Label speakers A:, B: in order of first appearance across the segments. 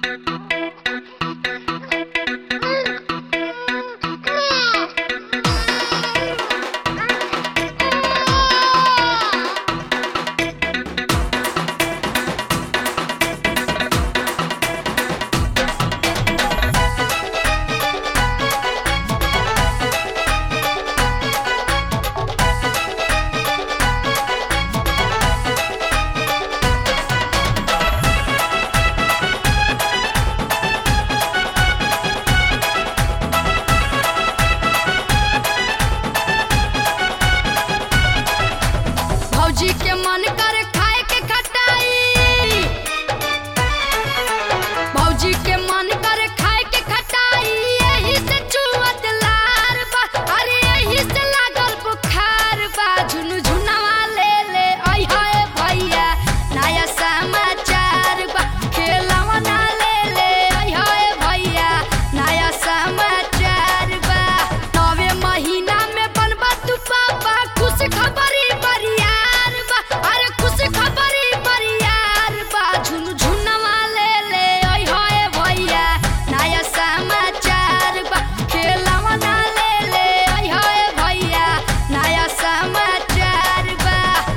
A: भौजी के मन करे खाए के खटाई, भौजी के मन करे खाए के खटाई, यही से चुअत लार बा, अरे यही से लागल बुखार बा। झुनझुनवा ले ले आई हाय भैया, नया समाचार बा। खेलवा ना ले ले आई हाय भैया, नया समाचार बा। 9वें महीना में बनबा तू पापा, खुश खबरी बरियार बा, अरे खुश खबरी बरियार बा। झुनझुनवा ले ले आई हाय भैया, नया समाचार बा। खेलवा ना ले ले आई हाय भैया, नया समाचार बा।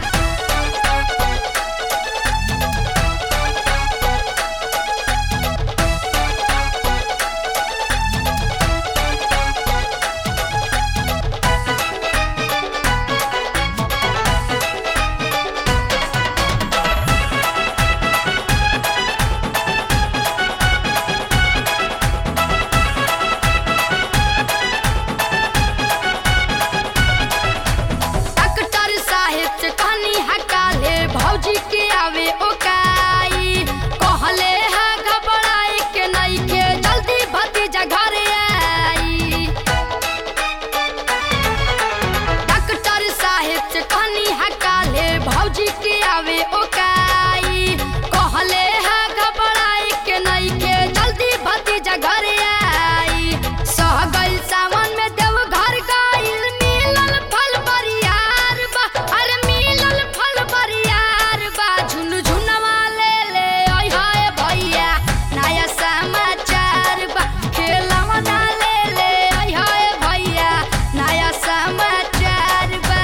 A: डॉक्टर साहेब से कहनी हकाले, भौजी के आवे ओकाई, कहले हा घबराए के नहीं के, जल्दी भतीजा घरे आई। डॉक्टर साहेब से कहनी हकाले, भौजी के आवे ओकाई, कहले हा घबराए के नहीं के, जल्दी भतीजा घरे आई। सह गइल सावन में देव घर गइल, मिलल फल बरियार बा, अरे मिलल फल बरियार बा। झुनझुनवा ले ले आई हाय भैया, नया समाचार बा। खेलवा ना ले ले आई हाय भैया, नया समाचार बा।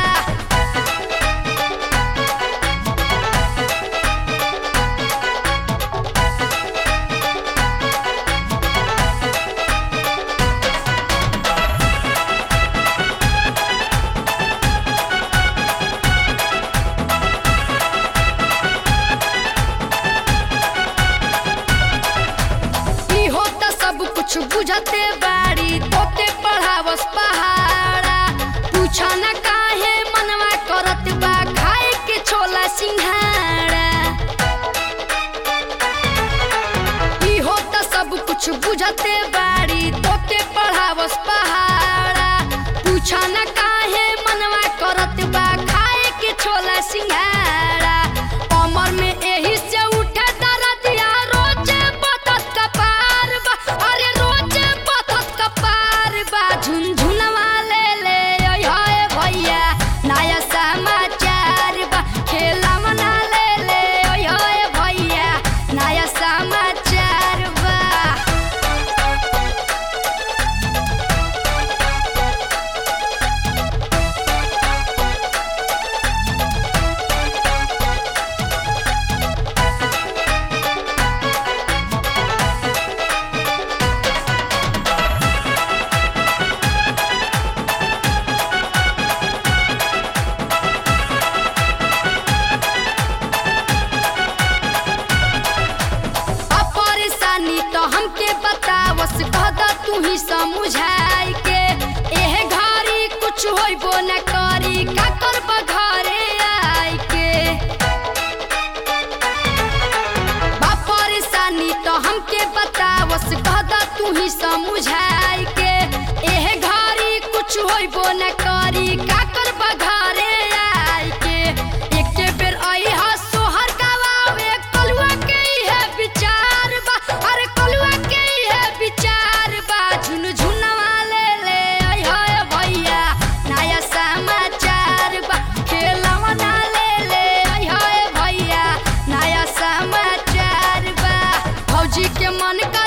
A: इहो त सब कुछ बुझते बाड़ी, तोके पढ़ावस पहाड़ा। पूछा न काहे मनवा करत बा, खाए के छोला सिंघाड़ा। इहो त सब कुछ बुझते बाड़ी, तोके पढ़ावस पहाड़ा। पूछा न काहे मनवा करत बा, खाए के छोला सिंघाड़ा। कमर में एही से उठे दरदिया, रोजे बतत कपार बा, अरे रोजे बतत कपार बा। झुनझुनवा ले ले आई हाय भैया, नया समाचार बा। खेलवा ना ले ले आई हाय भैया, नया समाचार बा। परेशानी तो हमके बतावस, कहदा तू ही समझाई के। एह घरी कुछ होइबो न करी, का करबा घरे आई के। बा परेशानी तो हमके बतावस, कहदा तू ही समझाई के। एह घरी कुछ होइबो न करी, का करबा घरे आई के। एके बेर आई हा सोहर गवावे, कलुआ के है विचार बा, अरे कलुआ के है विचार बा। झुनझुनवा ले ले आई हाय भैया, नया समाचार बा। खेलवा ना ले ले आई हाय भैया, नया समाचार बा। भौजी भौजी के मन